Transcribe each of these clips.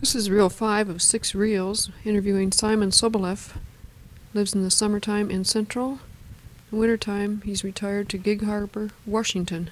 This is reel 5 of 6 reels, interviewing Simon Sobolev. Lives in the summertime in Central. In wintertime, he's retired to Gig Harbor, Washington.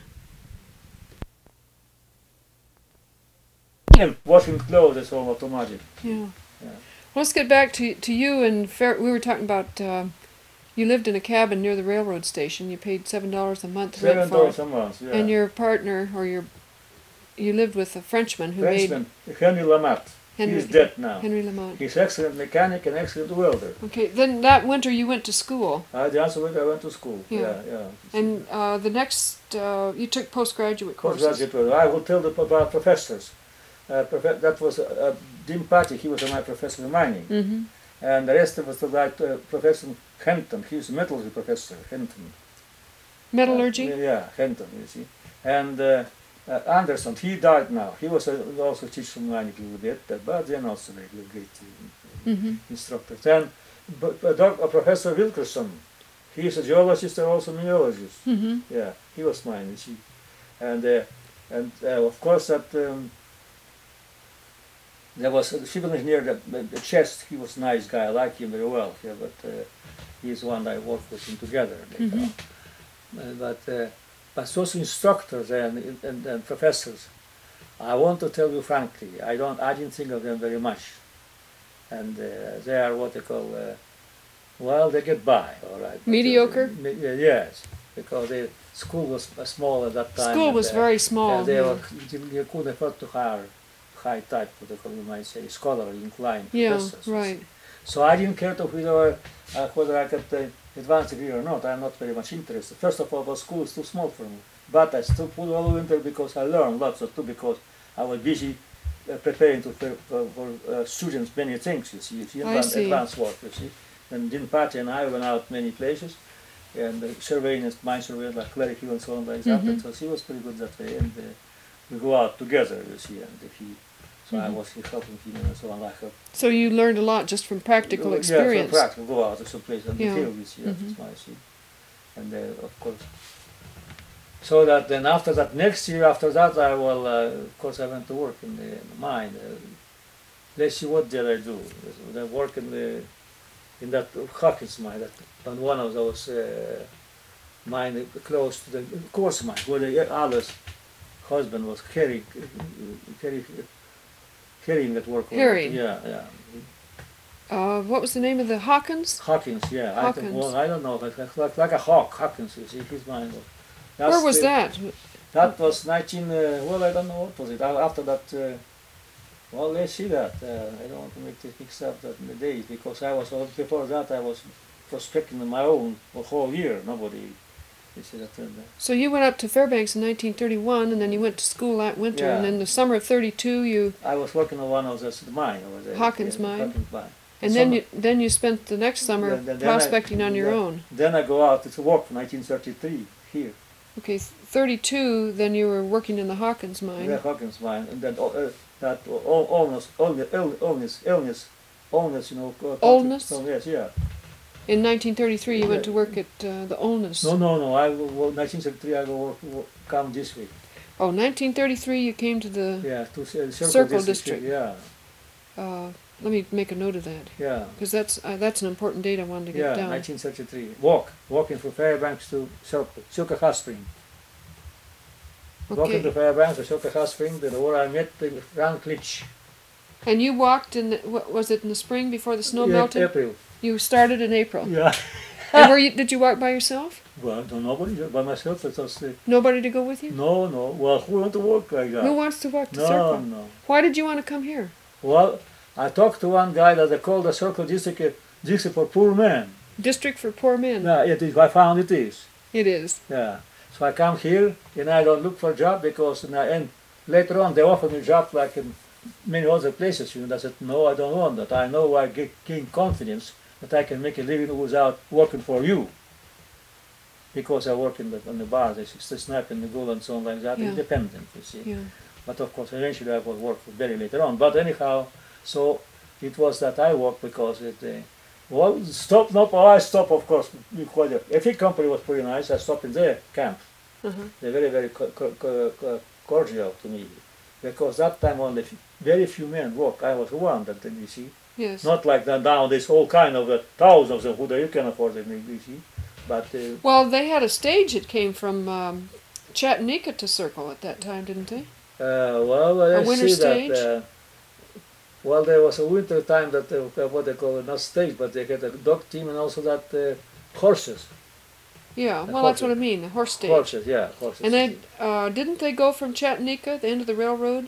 Washing clothes is all automatic. Yeah. Yeah. Let's get back to you and we were talking about you lived in a cabin near the railroad station. You paid $7 a month rent for it. $7 a month, yeah. And your partner, or you lived with a Frenchman who Frenchman, Henry Lamotte. He's dead now. Henry Lamotte. He's excellent mechanic and excellent welder. Okay, then that winter you went to school. The answer was I went to school. Yeah. And the next, you took postgraduate courses. Postgraduate. I will tell them about professors. That was Dean Patty, he was my professor in mining. Mm-hmm. And the rest of us like Professor Henton, he was a metallurgy professor, Henton. Metallurgy? Yeah, Henton, you see. And Anderson, he died now. He was also teaching mining a little bit, but then also a great instructor. Then Professor Wilkerson, he is a geologist and also mineralogist. Mm-hmm. Yeah, he was mine, you see. And of course that there was a civil engineer, the Chest, he was a nice guy, I like him very well, yeah, but he's one I worked with him together. But those instructors and professors, I want to tell you frankly, I didn't think of them very much. And they are what they call, well, they get by, all right. Mediocre? Yes, because the school was small at that time. School was very small. And you couldn't afford to hire high type, what they call, you might say, scholarly inclined professors. Yeah, right. So I didn't care to whether I got the advanced degree or not. I'm not very much interested. First of all, the school is too small for me. But I still put all winter because I learned lots of too, because I was busy preparing for students many things, you see, advanced work, you see. And Dean Patty and I went out many places, and surveying, mine surveying, like Cleric Hill and so on, like that. And so he was pretty good that way. And we go out together, you see, and so I was helping him and so on, like that. So you learned a lot just from practical experience. Yeah, from practical, go out to some place and the field, you see, that's my see. And of course. So that then after that, next year after that, I will, of course, I went to work in the mine. Let's see, what did I do? I work in that Hawkins mine, on one of those mine close to the coarse mine, where the Alice's husband was carrying that work. Carrying? Yeah. What was the name of the Hawkins? Hawkins, yeah. Hawkins. I don't know, like a hawk, Hawkins, you see, his mine. Where was that? That was I don't know what was it. After that, well, let's see that. I don't want to make this mix up in the days, because before that I was prospecting on my own the whole year. Nobody, you see that. So you went up to Fairbanks in 1931, and then you went to school that winter, and then the summer of 32 I was working on one of the mine over there. Hawkins mine. Hawkins mine. And then you spent the next summer prospecting on your own. Then I go out to work in 1933 here. Okay, 32. Then you were working in the Hawkins mine. Yeah, Hawkins mine, and then that illness, you know. Oldness? Yes, yeah. In 1933, you went to work at the Olness. No. 1933, I go work come this week. Oh, 1933, you came to the Circle District. Yeah. Let me make a note of that. Yeah. Because that's an important date I wanted to get down. 1933. Walking from Fairbanks to Silka Hot Spring. Okay. Walking to Fairbanks to Silka Hot Spring, where I met Ran Klitsch. And you walked in, was it in the spring before the snow melted? April. You started in April. Yeah. And did you walk by yourself? Well, nobody, by myself. Nobody to go with you? No. Well, who wants to walk like that? Who wants to walk the circle? No. Why did you want to come here? Well, I talked to one guy that they call the Circle District for poor men. District for poor men. Yeah, I found it is. It is. Yeah. So I come here and I don't look for a job because and later on they offer me a job like in many other places. You know, I said, no, I don't want that. I know I gain confidence that I can make a living without working for you. Because I work on the bar, they snap in the goal and so on like that, independent, you see. Yeah. But of course, eventually I will work very later on. But anyhow, so it was that I worked because I stopped, of course. Every company was pretty nice. I stopped in their camp. They're very, very cordial to me. because that time only very few men work. I was one that you see. Yes. Not like that nowadays, all kind of thousands of who you can afford it, you see. But Well, they had a stage that came from Chattanooga to Circle at that time, didn't they? well, A I winter see stage? that. Well, there was a winter time that what they call it, not stage, but they had a dog team and also that horses. Yeah. The Well, that's what I horses. mean. The horse stage. Horses, yeah, horses. And then didn't they go from Chattanooga, the end of the railroad?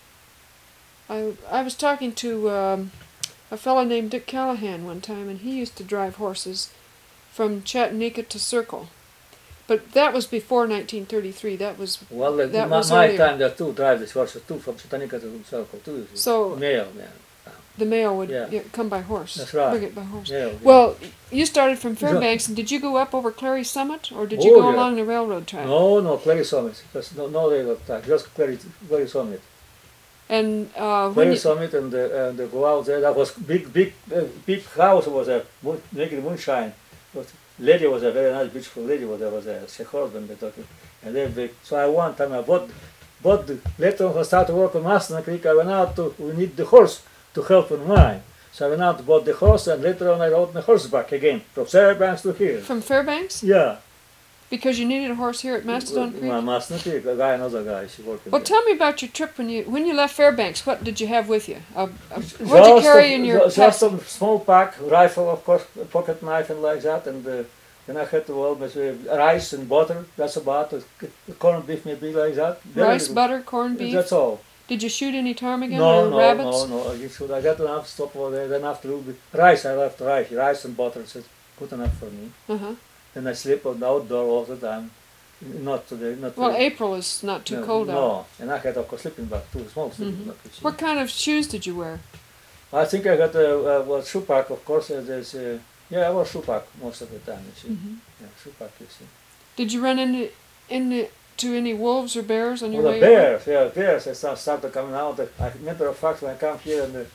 I was talking to a fellow named Dick Callahan one time, and he used to drive horses from Chattanooga to Circle. But that was before 1933. That was Well, that my was earlier. time there too drive these horses too from Chattanooga to Circle too. You see. So Mail, man. the mail would Yeah. come by horse. That's right. Bring it by horse. Yeah. Well, you started from Fairbanks, and did you go up over Clary Summit, or did you Oh, go yeah. along the railroad track? No, Clary Summit. Just no railroad track. Just Clary Summit. And when Clary you, Summit and they go out there. That was big house was there, making moonshine. But lady was a very nice, beautiful lady. Was there, her husband. They talking, and then so I one time I bought later on I started to work on Master Creek. I went out to we need the horse to help on mine. So I went out to bought the horse, and later on I rode my horse back again from Fairbanks to here. from Fairbanks, Yeah. because you needed a horse here at Mastodon Creek. My Master Creek, a guy, another guy, she working Well, there. tell me about your trip when you left Fairbanks. What did you have with you? What did you carry in your just pack? a small pack, rifle, of course, a pocket knife and like that, and then I had rice and butter. That's about it. Corned beef maybe like that. Very Rice, little. butter, corned beef. That's all. Did you shoot any ptarmigan No, or no, rabbits? no. I got enough stop over there. Then after rice, I left rice and butter. It's good enough for me. Uh-huh. Then I sleep on the outdoor all the time. Not today, not Well, today. April is not too No, cold out. No, and I had of course sleeping bag too, small sleeping Mhm. bag. You see. What kind of shoes did you wear? I think I got a shoe pack, of course. There's I wear shoe pack most of the time. You see, Mhm. yeah, shoe pack. You see. Did you run into any wolves or bears on your Well, the way over? bears. I started coming out. Matter of fact, when I come here and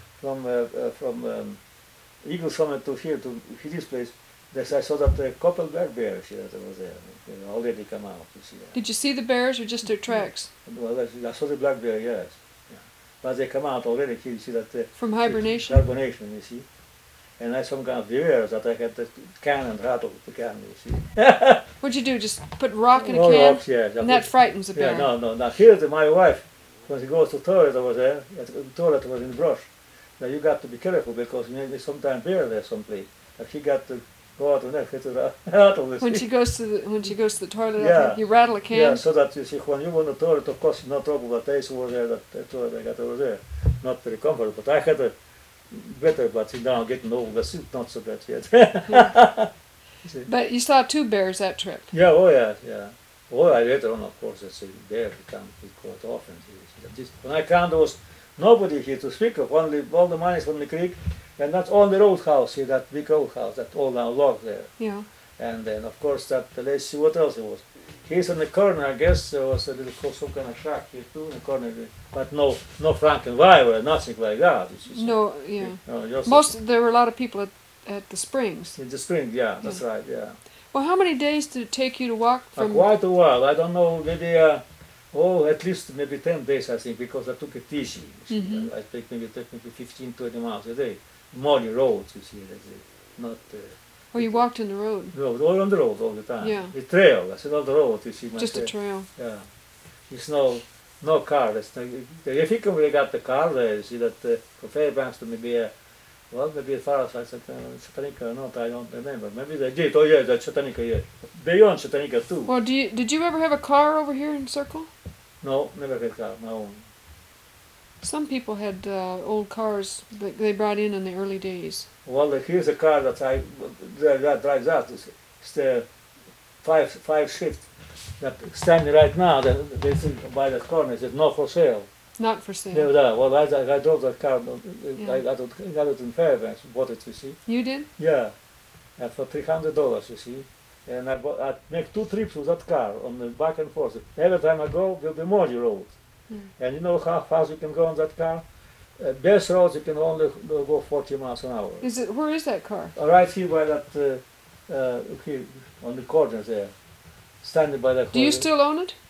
from Eagle Summit to here to this place, I saw that a couple bears here that was there. They already come out. You see. Did you see the bears or just their tracks Well, I saw the black bear, yes. Yeah. But they come out already here. You see that. from hibernation? Hibernation, you see. And I some kind of bears that I had the can and rattle the can, you see. What'd you do? Just put rock in a All can? rocks, yeah. And that frightens a bear. Yeah, no. Now here, my wife, when she goes to toilet over there, the toilet was in the brush. Now you got to be careful because maybe sometimes bear there someplace. Like she got to go out and hit the rattle. When she goes to the toilet, Yeah. you rattle a can. Yeah, so that you see when you want the toilet, of course, no trouble. But there's over there, that toilet I got over there, not very comfortable. But I had a better, but now getting old, but still not so bad yet. You see. But you saw 2 bears that trip. Yeah, oh yeah. Oh, I later on, of course, it's there to come quite often. When I come, there was nobody here to speak of, only all the money from the creek, and that's on the old house here, that big old house, that all now log there. Yeah. And then, of course, let's see what else it was. Here's in the corner, I guess, there was a little, some kind of shack here too in the corner, but no Frankenweiler, nothing like that. You see. No, yeah. No, just There were a lot of people at the springs. in the spring, yeah, that's right, yeah. Well, how many days did it take you to walk from? Quite a while. I don't know, maybe at least maybe 10 days, I think, because I took it easy. You see. Mhm. I take maybe 15, 20 miles a day. Morning roads, you see, that's it. Not Or you walked in the road? road, all on the road all the time. Yeah. The trail, I said all the road, you see. Just a myself. trail. Yeah. It's no car. If you can really got the car there, you see that from Fairbanks to maybe maybe as far as Chattanooga or not, I don't remember. Maybe they did. Oh yeah, that's Chattanooga, yeah. Beyond Chattanooga too. Well, did you ever have a car over here in Circle? No, never had car, my own. Some people had old cars that they brought in the early days. Well, here's a car that that drives out. It's the five shift that standing right now. That they think by that corner is not for sale. Not for sale. Yeah, well, I drove that car. Yeah. I got it in Fairbanks. Bought it, you see. You did? Yeah, and for $300, you see. And I make 2 trips with that car on the back and forth. Every time I go, will be Modi Road. And you know how fast you can go on that car? Best roads you can only go 40 miles an hour. Where is that car? Right here by that, here on the corner there, standing by that. Do you corner. still own it?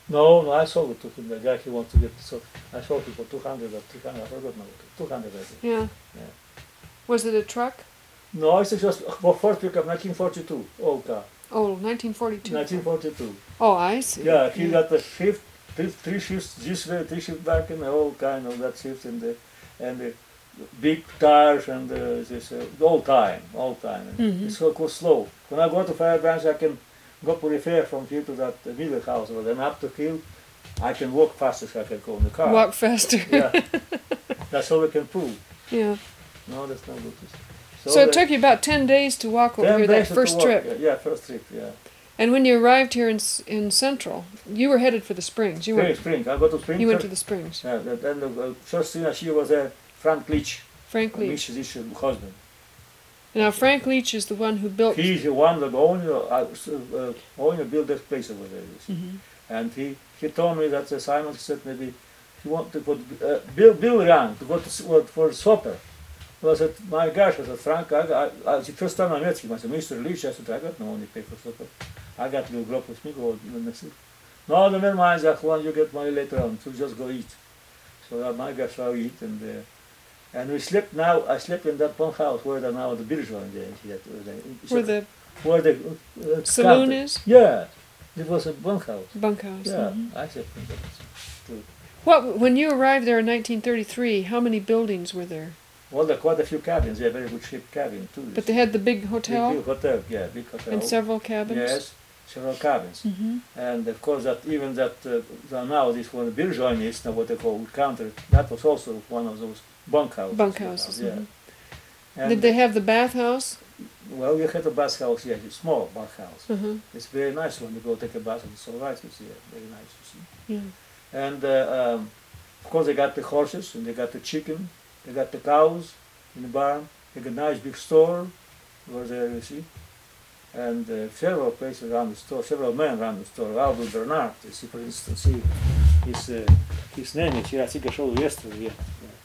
No, I sold it to him. The guy he wants to get so I sold it for 200 or 300. I forgot now. 200 I think. Yeah. Yeah. Was it a truck? No, it's just for Ford pickup 1942 old car. Oh, 1942. 1942. Oh, I see. Yeah, he got the shift, three shifts this way, three shifts back, and the whole kind of that shift and the big tires and this all time. And it's so slow. When I go to Fairbanks, I can go to repair from here to that middle house, but then up the hill, I can walk fast as I can go in the car. Walk faster. Yeah, that's all we can prove. Yeah. No, that's not good. So it took you about 10 days to walk over 10 here, days that to first walk, trip. Yeah, first trip, yeah. And when you arrived here in Central, you were headed for the Springs. You went. Spring. I go to Spring. You went to the Springs. Yeah, then the first thing she was Frank Leach. Frank Leach. Leach's husband. Now Frank Leach is the one who built. He's the one that owner built that place over there. You see. And he told me that Simon said maybe he wanted to put Bill Young to go to for supper. Well, I said, my gosh, I said, Frank, the first time I met him, I said, Mr. Leach, I said, I got no money to pay for supper. I got to go up with me, go next week. No, never mind, Zach, when you get money later on, so just go eat. So my gosh, I eat, and we slept now, I slept in that one house where now the beer joint there. Where the saloon is? Yeah, it was a bunkhouse. Bunkhouse. Yeah, I slept in that. What, when you arrived there in 1933, how many buildings were there? Well, there are quite a few cabins. They're very good shaped cabins too. But they had the big hotel? Big hotel, yeah, big hotel. And several cabins? Yes, several cabins. And of course, now this one, the beer joint is now what they call counter. That was also one of those bunkhouses. Bunkhouses. Yeah. And did they have the bathhouse? Well, we had a bathhouse, yeah, a small bathhouse. It's very nice when you go take a bath. It's all right, you see, very nice to see. Yeah. And of course, they got the horses and they got the chicken. They got the cows in the barn. They got a nice big store over there, you see. And several places around the store, several men around the store. Albert Bernard, you see, for instance, his name is here. I think I showed you yesterday. Yeah.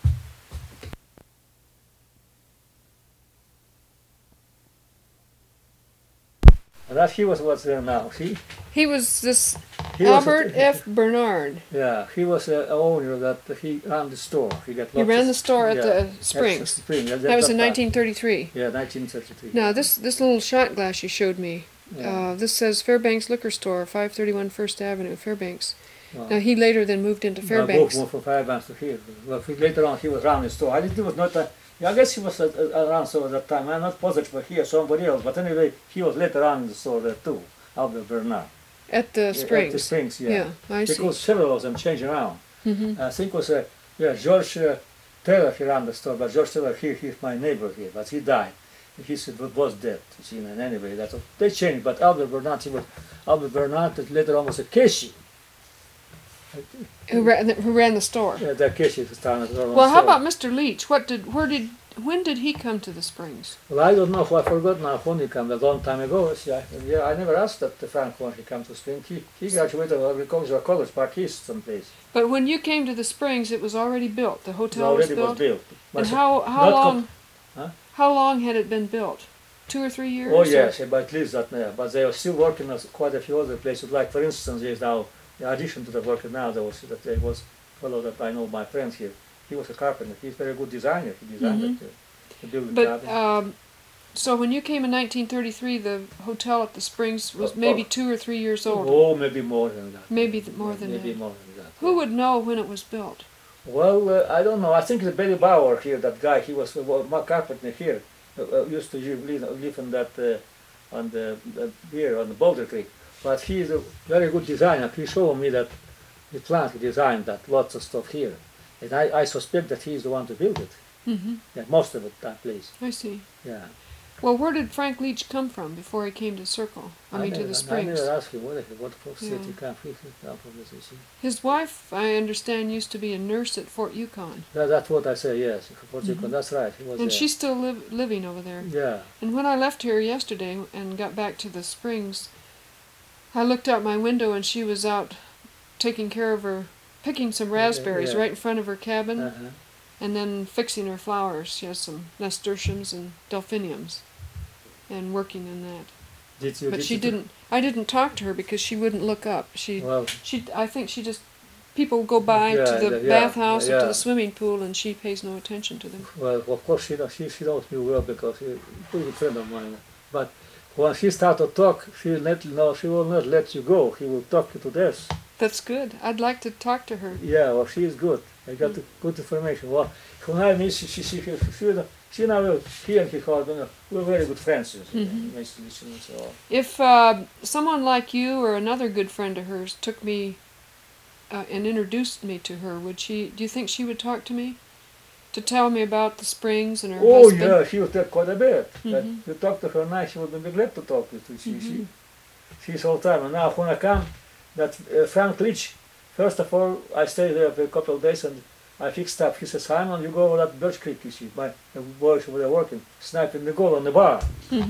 And that he was what's there now, see? He was this Albert F. Bernard. Yeah, he was an owner that he ran the store. He ran the store at the Springs. That was in 1933. Yeah, 1933. Now this little shot glass you showed me, this says Fairbanks Liquor Store, 531 First Avenue, Fairbanks. Wow. Now he later then moved into Fairbanks. No, from Fairbanks to here. Well, later on he was running the store. I think it was not a... I guess he was around so at that time. I'm not positive, but here somebody else. But anyway, he was later on in the store there too, Albert Bernard. At the Springs. At the Springs, yeah. Yeah, I see. Because several of them changed around. I think it was George Taylor he ran the store, but George Taylor he's my neighbor here, but he died. He was dead. You see, and anyway, they changed. But Albert Bernard later on was a Casey. Who ran the store? Yeah, that Casey was down at the Well, how about Mr. Leach? When did he come to the Springs? Well, I don't know. I forgot now when he came. A long time ago. Yeah, I never asked that Frank when he came to Springs. He graduated from agricultural college back east someplace. But when you came to the Springs, it was already built. The hotel was built. And how long had it been built? 2 or 3 years? Oh yes, but at least that. Yeah. But they are still working at quite a few other places. Like for instance, there's now. In addition to the work now, there was a fellow that I know, my friends here. He was a carpenter. He's a very good designer. He designed the building. But so when you came in 1933, the hotel at the Springs was maybe 2 or 3 years old. Oh, maybe more than that. Maybe more than that. Who Yeah. would know when it was built? Well, I don't know. I think the Billy Bauer here, that guy, he was my carpenter here. Used to live in that on the Boulder Creek. But he is a very good designer. He showed me that he planned to design that lots of stuff here. And I suspect that he is the one to build it. Yeah, most of it, that place. I see. Yeah. Well, where did Frank Leach come from before he came to Circle? To the Springs? I never asked him what city he came from. His wife, I understand, used to be a nurse at Fort Yukon. That's what I say, yes. Fort Yukon, that's right. He was and she's still living over there. Yeah. And when I left here yesterday and got back to the Springs, I looked out my window and she was out taking care of picking some raspberries right in front of her cabin, and then fixing her flowers. She has some nasturtiums and delphiniums, and working in that. Did you? But did she you didn't. I didn't talk to her because she wouldn't look up. Well, I think she just. People go by to the bathhouse or to the swimming pool, and she pays no attention to them. well, of course she knows me well because she's a good friend of mine. But when she starts to talk, she will not let you go. She will talk you to death. That's good. I'd like to talk to her. Yeah, well, she is good. I got good information. Well, when I meet she now he and his husband we're very good friends. Nice to listen. So. If someone like you or another good friend of hers took me and introduced me to her, would she? Do you think she would talk to me to tell me about the springs and her husband? Oh yeah, she would talk quite a bit. If you talk to her now, she would be glad to talk with you. She's all time. And now when I come, that Frank Leach, first of all, I stayed there for a couple of days and I fixed up. He says, Simon, you go over that Birch Creek, you see. My boys were there working, sniping the gold on the bar.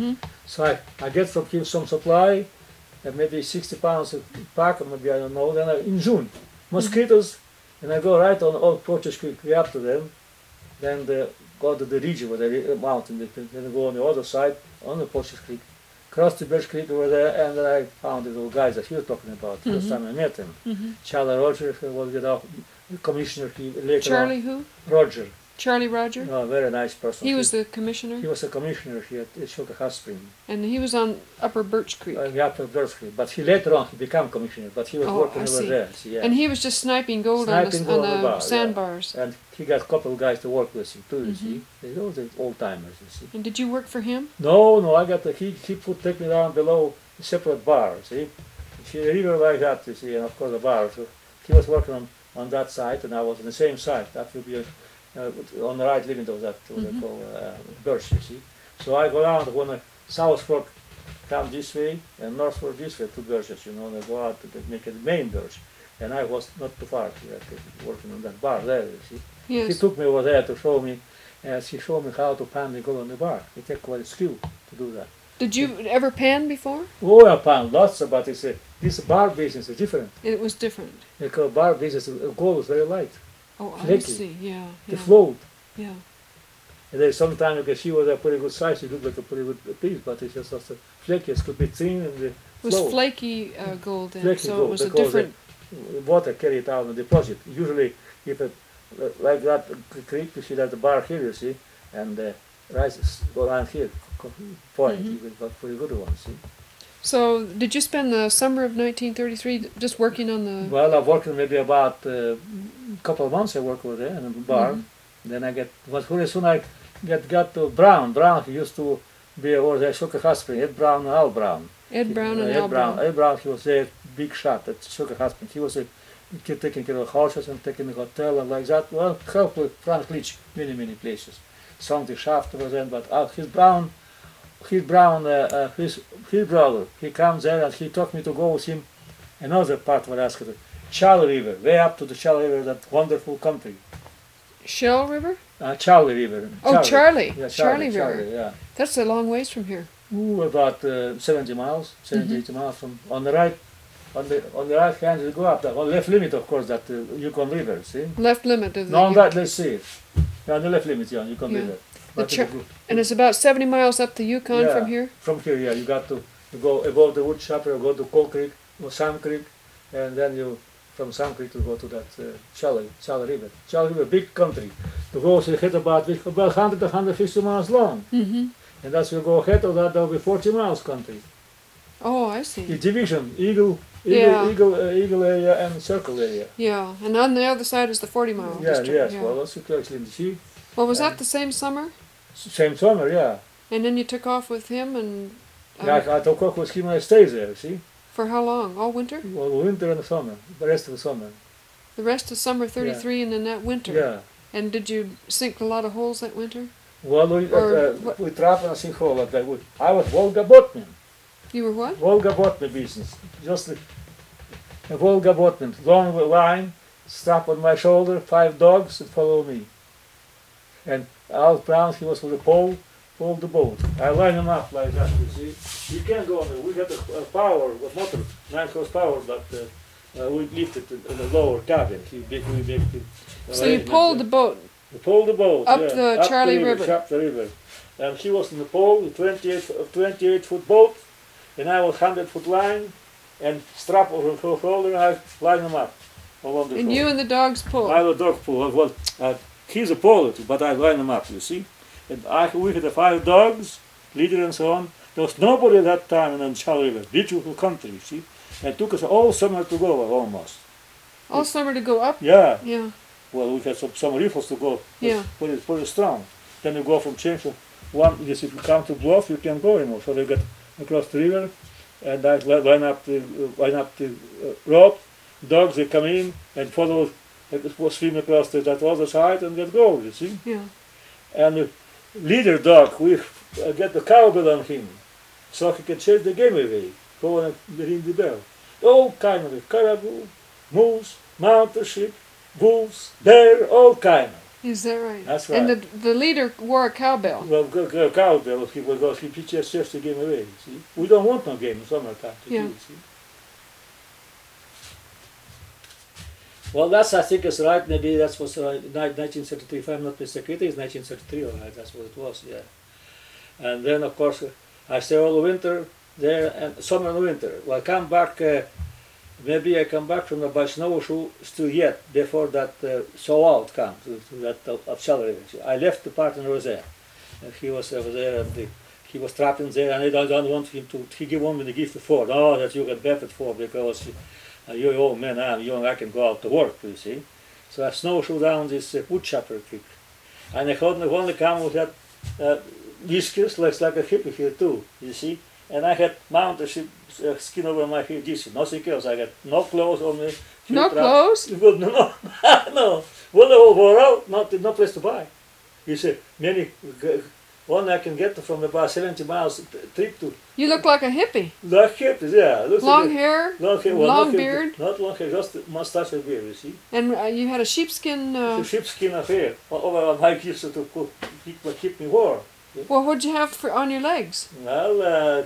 So I get from him some supply, maybe 60 pounds a pack, maybe I don't know. Then in June, mosquitoes, and I go right on Old Portage Creek, way up to them. Then go to the ridge over the mountain, then I go on the other side, on the Portage Creek, cross the Birch Creek over there, and then I found the little guys that he was talking about. First time I met him. Charlie Roger, who was the commissioner. Later Charlie on, who? Roger. Charlie Roger? No, very nice person. He was the commissioner? He was a commissioner here at Sugar Hot Spring. And he was on Upper Birch Creek? Upper Birch Creek. But he later on, he became commissioner, but he was working over there. See, yeah. And he was just sniping gold on the sandbars? And he got a couple of guys to work with him too, you see. They're all the old-timers, you see. And did you work for him? No, I got he take me down below a separate bar, see. See, a river like that, you see, and of course a bar. So he was working on that side, and I was on the same side. That will be on the right limit of that, what they call Birch, you see. So I go down when the South Fork come this way and North Fork this way, two birches, you know, and I go out to make it the main birch. And I was not too far working on that bar there, you see. Yes. He took me over there to show me, he showed me how to pan the gold on the bar. It takes quite a skill to do that. Did you ever pan before? Oh, I pan lots, but this bar business is different. It was different. Because bar business, gold is very light. Oh, flaky. I see, yeah. They float. Yeah. And then sometimes you can see was a pretty good size, it looked like a pretty good piece, but it's just flaky, it could be thin and it was float. Flaky gold then, Flaky so gold, it was a because different... water carried out and deposit. Usually, if like that creek, you see that the bar here, you see, and the rises go around here, point, you got pretty good ones, see. So, did you spend the summer of 1933 just working on the... Well, I've worked maybe about a couple of months I worked over there in the bar. Then I very soon I got to Brown. Brown, he used to be over there, Sugar Hot Spring, Ed Brown and Al Brown. Ed Brown and Al Brown. Ed Brown, he was there, big shot at Sugar Hot Spring. He was taking care of horses and taking the hotel and like that. Well, helped with Frank Leach many places. Something shaft was then, but his brother, he comes there and he took me to go with him another part where I asked him, Charlie River, way up to the Charlie River, that wonderful country. Shell River? Charlie River. Oh, Charlie. Yeah, Charlie River. Charlie, yeah. That's a long ways from here. Ooh, about 70 miles, 80 miles from on the right. On the right hand, you go up. On the left limit, of course, that Yukon River. See? Left limit of the. No, on that. Let's see. Yeah, on the left limit, yeah, Yukon River. And it's about 70 miles up the Yukon from here. From here, yeah, you got to go above the wood chopper, go to Coal Creek or Sam Creek, and then you from Sam Creek to go to that Charlie River. Charlie River, big country. The roads you hit about 100 to 150 miles long. And as you go ahead of that, there will be 40 miles country. Oh, I see. The division, Eagle area and Circle area. Yeah, and on the other side is the 40-mile district. Yes, well, that's actually in the sea. Well, was that the same summer? Same summer, yeah. And then you took off with him and... I took off with him and I stayed there, see? For how long? All winter? Well, winter and the summer, the rest of the summer. The rest of summer 33 and then that winter? Yeah. And did you sink a lot of holes that winter? Well, we trapped and sink hole like that. I was Volga Botman. You were what? Volga Botman business. Just a Volga Botman. Long line, strap on my shoulder, 5 dogs that follow me. And Al Brown, he was with a pole, pulled the boat. I line him up like that, you see. You can't go on there. We had a power, a motor, 9 horsepower, but we lifted in the lower cabin. So you pulled the boat? We pulled the boat, up the Charlie River. Up the river. And he was in the pole, a 28-foot boat, and I was 100-foot line and strap over the shoulder and I line them up along the And shore. you and the dogs pull. I will dog pull. Well, he's a puller, but I line them up, you see. And we had 5 dogs, leader and so on. There was nobody at that time in Charlie River. Beautiful country, you see. And it took us all summer to go, almost. All summer to go up? Yeah. Yeah. Well, we had some rifles to go. Yeah. Pretty strong. Then you go from change to one. Yes, if you come to bluff, you can go anymore. So they get across the river, and I line up the rope. Dogs they come in and follow. Swim across that other side and get gold. You see. Yeah. And the leader dog, we get the cowbell on him, so he can chase the game away. Go and ring the bell. All kind of caribou, moose, mountain sheep, wolves, bear, all kind of. Is that right? That's right. And the leader wore a cowbell. Well, cowbell, he just chased the game away. See, we don't want no game in summertime. Yeah. See? Well, that's, I think, is right. Maybe that was 1933, if I'm not mistaken. It is 1933, all right. That's what it was, yeah. And then, of course, I stay all the winter there, and summer and winter. Well, I come back, maybe I come back from the by snowshoe still yet, before that sow out comes, to that of Charlie River. I left the partner was there. And he was over there, and he was trapped in there, and I don't want him to, he give me the gift of Ford. Oh, that you get benefit for, because you're old man, I'm young, I can go out to work, you see. So I snowshoe down this wood chopper creek. And I only come with that whiskers, like a hippie here too, you see. And I had mounted skin over my head, this, nothing else. I got no clothes on me. No clothes? Well, no, no. Well, they all wore out, no place to buy. You see, one I can get from about 70 miles trip to. You look like a hippie. Like hippies, yeah. Long hair, well, long beard. Not long hair, just mustache and beard, you see. And you had a sheepskin. The sheepskin affair. Over my kids to keep me warm. Well, what'd you have on your legs? Well,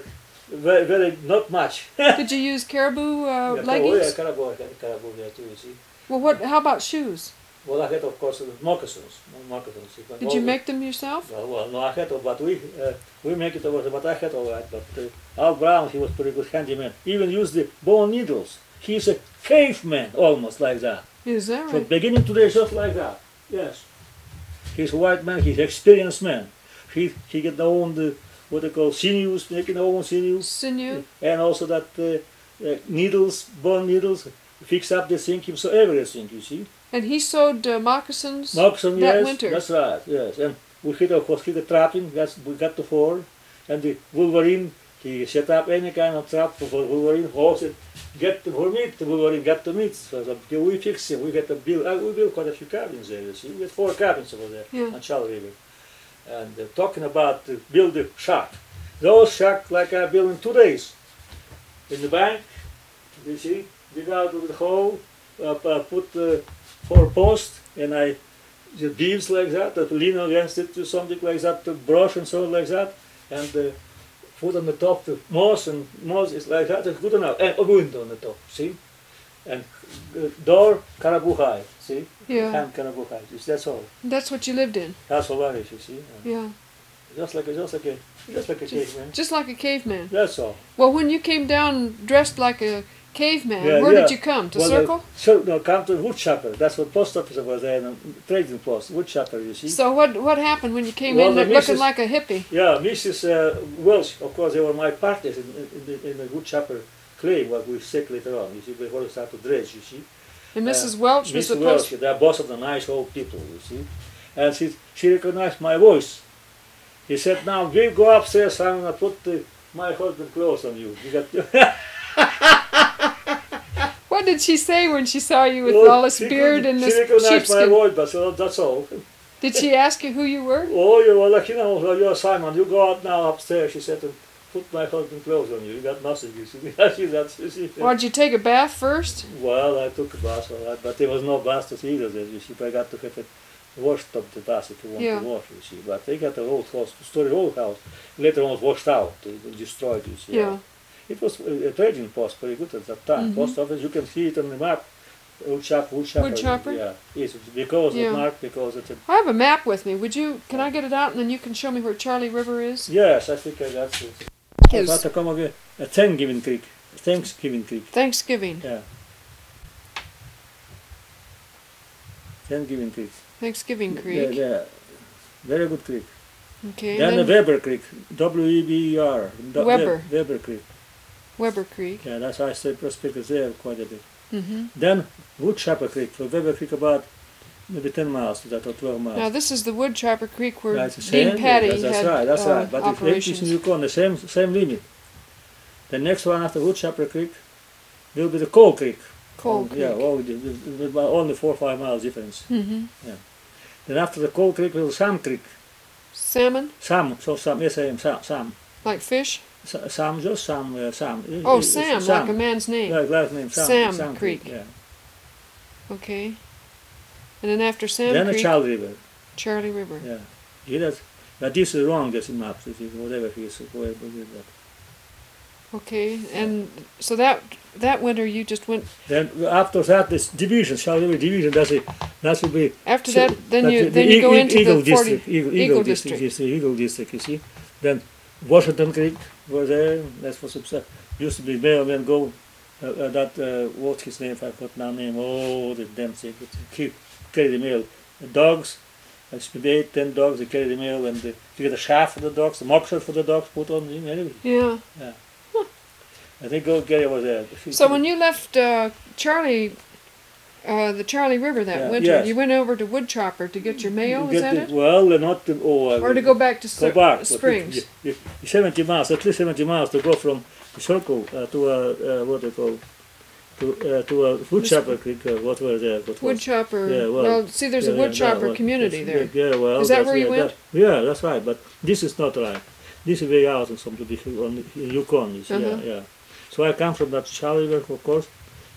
very not much. Did you use caribou leggings? Yeah, caribou there too, you see. Well, how about shoes? Well, I had, of course, moccasins. Did you make them yourself? Well, no, I had, but we make it over, but I had all right. But Al Brown, he was pretty good handyman. Even used the bone needles. He's a caveman, almost like that. Is that right? From beginning to the just like that. Yes. He's a white man. He's an experienced man. He get own what they call sinews, making their own sinews. Sinew. And also that needles, bone needles, fix up the thing, so everything, you see. And he sewed moccasins That yes, winter. That's right, yes. And we hit, of course, the trapping, we got the Ford. And the Wolverine, he set up any kind of trap for Wolverine, horse, get the meat, the Wolverine got the meat. So we fix him, we get the build, we built quite a few cabins there, you see. We had 4 cabins over there on Charlie River. And talking about build the shack. Those shack like I built in 2 days. In the bank, you see, dig out of the hole, put 4 posts, and I the beams like that, lean against it to something like that, to brush and so like that, and put on the top the moss, and moss is like that, it's good enough, and a window on the top, see? And door, caribou hide, see? Yeah. Hand caribou hide, that's all. That's what you lived in. That's all that is, you see? Yeah. Just like a caveman. Just like a caveman. That's all. Well, when you came down dressed like a caveman, where did you come? To Circle? No, come to wood chopper. That's what post office was there, and trading post, wood chopper, you see. So what happened when you came in looking like a hippie? Yeah, Mrs. Welsh, of course, they were my partners in the wood chopper claim, what we said later on, you see, before we start to dredge, you see. And Mrs. Welch was Mrs. Welch, they're both of the nice old people, you see. And she recognized my voice. He said, now we go upstairs, I'm going to put my husband clothes on you. What did she say when she saw you with all this beard and this sheepskin? She recognized my voice, but that's all. Did she ask you who you were? Oh, you were like, you're Simon, you go out now upstairs, she said, and put my husband clothes on you. You got nothing, you see. Well, did you take a bath first? Well, I took a bath, all right, but there was no bath to either there, you see. I got to have it washed up the bath if you want to wash, you see. But they got an old house, old house. Later on it was washed out, destroyed, you see. Yeah. It was a trading post, very good at that time. Post office, you can see it on the map. Wood chopper. Wood chopper? Yeah, yes, because of mark, because it's a... I have a map with me. Can I get it out and then you can show me where Charlie River is? Yes, I think I got it. His Wat kom ik Thanksgiving Creek. Thanksgiving Creek. Thanksgiving. Yeah. Thanksgiving Creek. Thanksgiving Creek. Yeah. Very good creek. Okay. Then the Then Weber Creek. W-E-B-E-R. Weber. Weber Creek. Weber Creek. Yeah, that's I stay prospectors there quite a bit. Mm-hmm. Then Woodchopper Creek. From Weber Creek about maybe 10 miles to that or 12 miles. Now this is the Woodchopper Creek where Right, the Dean same, Patty that's had right, that's right. But if operations. in Yukon, the same limit. The next one after Woodchopper Creek will be the Coal Creek. Coal Creek. Yeah, only 4 or 5 miles difference. Mm-hmm. Then after the Coal Creek will Sam Creek. Salmon, Sam, so Sam, S-A-M, Sam. like fish. Sam, just Sam, Sam. Oh, Sam, like a man's name. Like name, Sam. Sam Creek. Yeah. Okay. And then after Sam Then Creek, the Charlie River. Charlie River. Yeah. But this is wrong, this in maps, whatever he is, whoever did that. Okay, and so that winter you just went. Then after that, this division, Charlie River division, that will be. After so that, then you the go into Eagle the 40 district, Eagle Eagle district, district. Eagle district, you see. Then Washington Creek was there. That was used to be mailmen go. What's his name? I forgot now name. Oh, the damn thing. He carry the mail. The dogs. It's maybe 8, 10 dogs. They carry the mail, and you get a shaft for the dogs, the mop shirt for the dogs, put on him anyway. Yeah. I think Gary was there. So when you left Charlie, the Charlie River that winter, yes. you went over to Woodchopper to get your mail. Is that it? Well, not to, Or to go back to go back. Springs? 70 miles, at least 70 miles to go from the circle to what they call to a Woodchopper Creek. What was there? Woodchopper. Yeah, well, see, there's a Woodchopper community there. Yeah, well, is that where you went? Yeah, that's right. But this is not right. This is way out on some on Yukon. Yeah. So I come from that Charlie River, of course,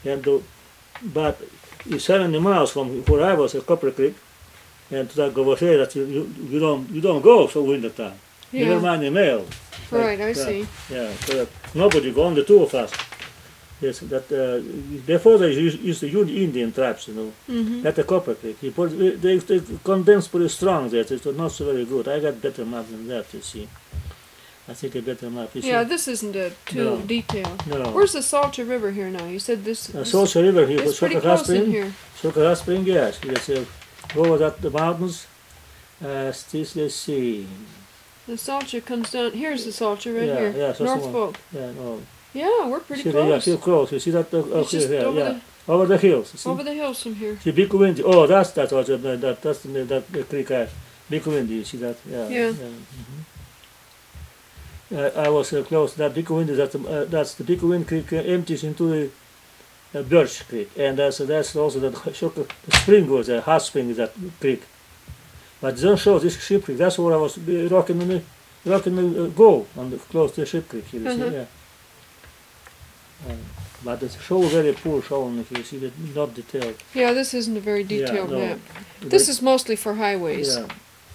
but it's 70 miles from where I was at Copper Creek, and to that go say that you don't go so winter time. Yeah. Never mind the mail. Right, I see. Yeah, so that nobody go, only 2 of us. Yes, that before they used to use Indian tribes, Mm-hmm. at the Copper Creek. They condensed pretty strong there. It was not so very good. I got better map than that, you see. I think a better map. Yeah, this isn't too detailed. No. Where's the Salcha River here now? You said this. Salcha River here It's was pretty Sokaha close in Spring. here. Sokaha Spring, yes. Go over that the mountains. Let's see. The Salcha comes down. Here's the Salcha right Yeah, here. yeah, so North someone- Fork. Yeah, no. Yeah, we're pretty See, close. yeah, feel close. You see that? It's just here, over, yeah. Over the hills. You see? over the hills from here. See, Big Windy. Oh, that's the creek. Big Windy. You see that? Yeah. Yeah. I was close. That Big Windy. That's the Big Wind Creek empties into the Birch Creek, and that's also the spring was there. Hot spring is that creek. But they don't show this Ship Creek. That's where I was rocking the go on the close to Ship Creek. You see, yeah. But it's show very poor showing if you see that not detailed. Yeah, this isn't a very detailed no. map. This is mostly for highways. Yeah.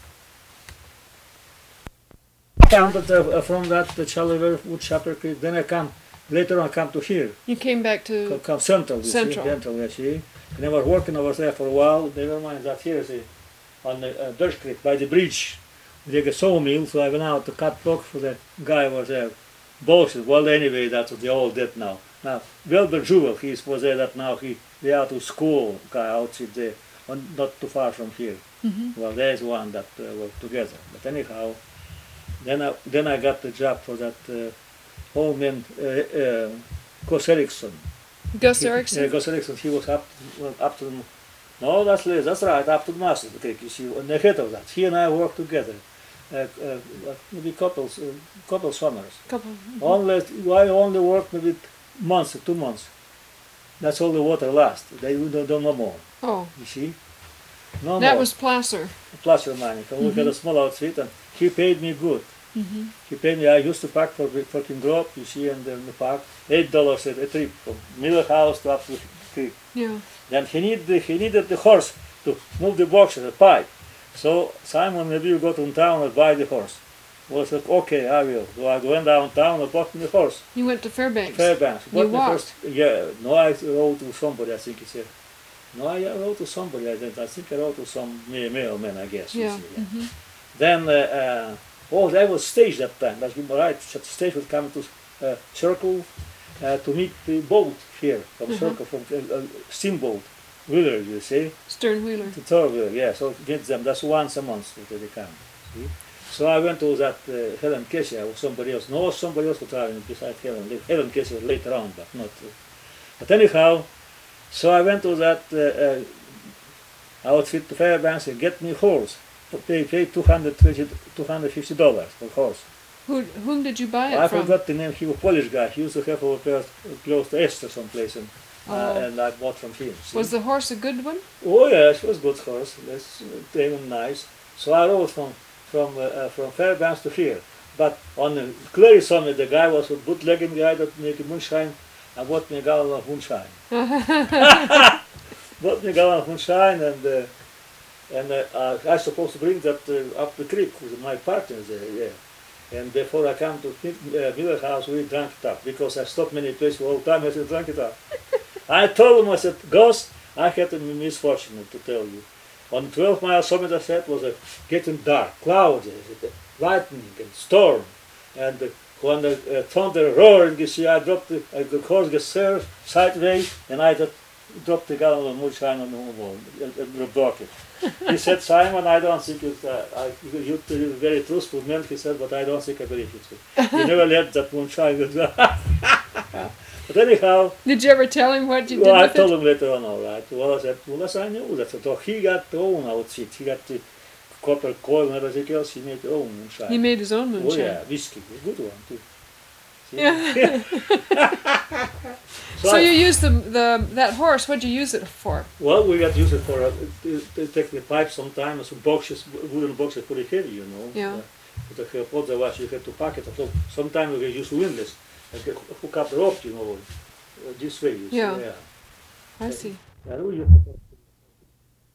Counted from that the Charlie River, Woodchopper Creek. Then later on I come to here. You came back to Come Central. You Central. See, Central, you see. And I was working over there for a while. Never mind that here, see, on the Birch Creek by the bridge. They get sawmill, so I went out to cut blocks for the guy who was there. Bullshit. Well, anyway, that's what they all did now. Now, Wilbur Jewell, he was there that now they out to school guy outside there, not too far from here. Mhm. Well, there's one that worked together. But anyhow, then I got the job for that old man, Gus Erickson. Gus Erickson. Yeah, Gus Erickson, he was up to the, no, that's right, up to the Master Creek, you see, on the head of that. He and I worked together. Maybe couple summers. I only worked maybe months, 2 months. That's all the water lasts. They don't know more. Oh, You see? No that more. was Placer. Placer mining. We had a small outfit, and he paid me good. Mm-hmm. He paid me. I used to park for King Grove, you see, and then the park $8 a trip from Miller House to up to Creek. Yeah. Then he needed the horse to move the boxes, the pipe. So Simon, maybe you go to town and buy the horse. Well, I said, okay, I will. So I went downtown and bought me the horse. You went to Fairbanks. Fairbanks. You Bought the walked? first. Yeah. No, I wrote to somebody. I think he said. No, I wrote to somebody. I think I wrote to some mailman. I guess. you Yeah. see, Mm-hmm. Then Oh, that was stage that time. That's right. The stage would come to circle to meet the boat here from circle from steamboat wheeler, you see. Stern wheeler. The third wheeler, yeah. So get them. That's once a month that they come. See? So I went to that Helen Casey or somebody else. No, somebody else was traveling besides Helen. Helen Casey was later on, but not. But anyhow, so I went to that outfit to Fairbanks and get me a horse. They paid $250 for horse. Whom did you buy it I from? forgot the name. He was a Polish guy. He used to have a pair close to Esther someplace, and I bought from him. See? Was the horse a good one? Oh yes, it was a good horse. That's tame and nice. So I rode from Fairbanks to here. But on the Clary Summit, the guy was a bootlegging guy that made moonshine. I bought me a gallon of moonshine. Bought me a gallon of moonshine, and I was supposed to bring that up the creek with my partners there. Yeah. And before I come to Miller House, we drank it up because I stopped many places all the time. I said, drank it up. I told him, I said, Ghost, I had a misfortune to tell you. On 12-mile summit, I said, was getting dark, cloudy, lightning and storm. And when the thunder roaring, you see, I dropped the horse gets sideways, and I just dropped the gallon of moonshine on the wall and broke it. He said, Simon, I don't think you're very truthful man, he said, but I don't think I believe it. You never let that moonshine go down. But anyhow... Did you ever tell him what you did Well, I with told it? him later on, all right. Well, I said, well, as I knew that. So he got the own outfit. He got the copper coil and everything else. He made his own moonshine. He made his own moonshine. Oh, yeah, whiskey. A good one, too. See? Yeah. So you used that horse. What'd you use it for? Well, we got used it for to take the pipe sometimes. So boxes, wooden boxes, pretty heavy, you know. Yeah. With the otherwise you have to pack it. So sometimes we use windlass and hook up the rope, you know, this way. You see. Yeah. Yeah. I see. Yeah, we use